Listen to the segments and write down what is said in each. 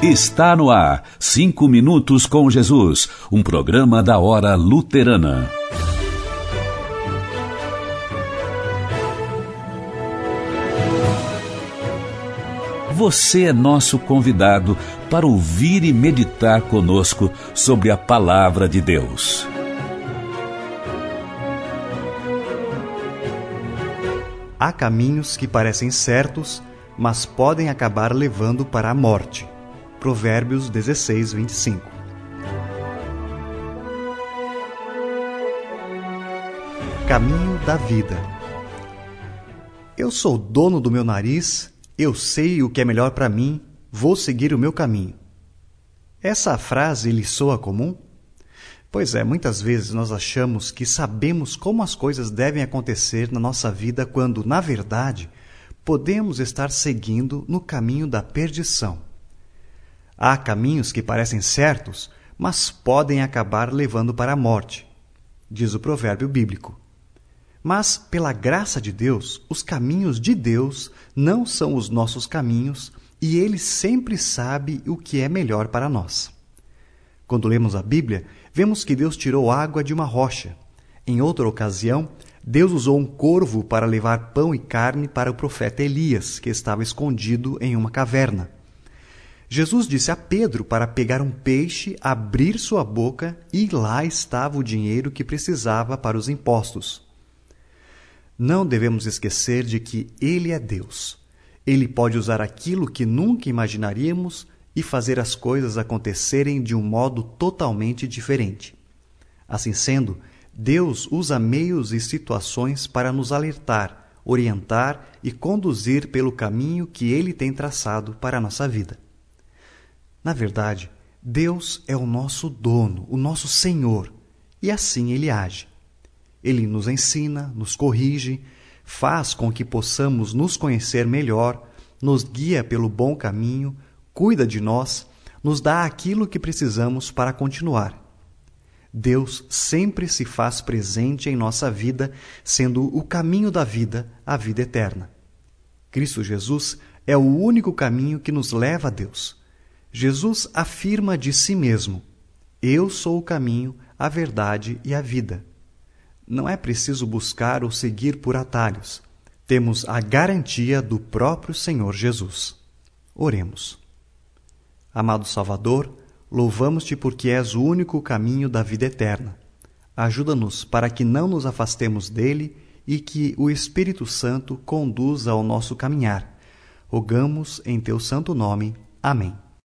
Está no ar, 5 minutos com Jesus, um programa da Hora Luterana. Você é nosso convidado para ouvir e meditar conosco sobre a Palavra de Deus. Há caminhos que parecem certos, mas podem acabar levando para a morte. Provérbios 16, 25. Caminho da vida. Eu sou dono do meu nariz, eu sei o que é melhor para mim, vou seguir o meu caminho. Essa frase lhe soa comum? Pois é, muitas vezes nós achamos que sabemos como as coisas devem acontecer na nossa vida quando, na verdade, podemos estar seguindo no caminho da perdição. Há caminhos que parecem certos, mas podem acabar levando para a morte, diz o provérbio bíblico. Mas, pela graça de Deus, os caminhos de Deus não são os nossos caminhos e Ele sempre sabe o que é melhor para nós. Quando lemos a Bíblia, vemos que Deus tirou água de uma rocha. Em outra ocasião, Deus usou um corvo para levar pão e carne para o profeta Elias, que estava escondido em uma caverna. Jesus disse a Pedro para pegar um peixe, abrir sua boca e lá estava o dinheiro que precisava para os impostos. Não devemos esquecer de que Ele é Deus. Ele pode usar aquilo que nunca imaginaríamos e fazer as coisas acontecerem de um modo totalmente diferente. Assim sendo, Deus usa meios e situações para nos alertar, orientar e conduzir pelo caminho que Ele tem traçado para a nossa vida. Na verdade, Deus é o nosso dono, o nosso Senhor, e assim Ele age. Ele nos ensina, nos corrige, faz com que possamos nos conhecer melhor, nos guia pelo bom caminho, cuida de nós, nos dá aquilo que precisamos para continuar. Deus sempre se faz presente em nossa vida, sendo o caminho da vida a vida eterna. Cristo Jesus é o único caminho que nos leva a Deus. Jesus afirma de si mesmo: Eu sou o caminho, a verdade e a vida. Não é preciso buscar ou seguir por atalhos. Temos a garantia do próprio Senhor Jesus. Oremos. Amado Salvador, louvamos-te porque és o único caminho da vida eterna. Ajuda-nos para que não nos afastemos dele e que o Espírito Santo conduza ao nosso caminhar. Rogamos em teu santo nome. Amém.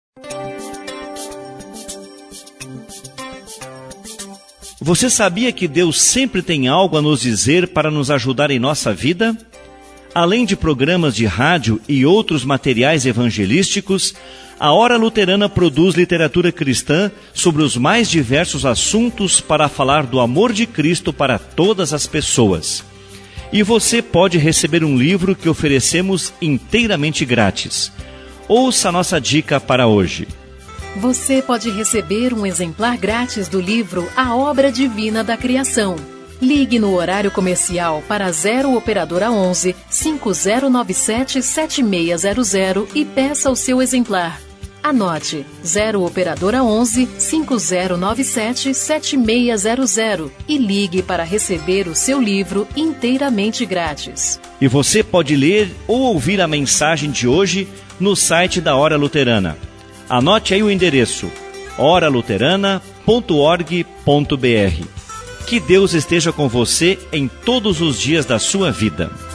Você sabia que Deus sempre tem algo a nos dizer para nos ajudar em nossa vida? Além de programas de rádio e outros materiais evangelísticos, a Hora Luterana produz literatura cristã sobre os mais diversos assuntos para falar do amor de Cristo para todas as pessoas. E você pode receber um livro que oferecemos inteiramente grátis. Ouça a nossa dica para hoje. Você pode receber um exemplar grátis do livro A Obra Divina da Criação. Ligue no horário comercial para 0 Operadora 11 5097 7600 e peça o seu exemplar. Anote 0 Operadora 11 5097 7600 e ligue para receber o seu livro inteiramente grátis. E você pode ler ou ouvir a mensagem de hoje no site da Hora Luterana. Anote aí o endereço: oraluterana.org.br. Que Deus esteja com você em todos os dias da sua vida.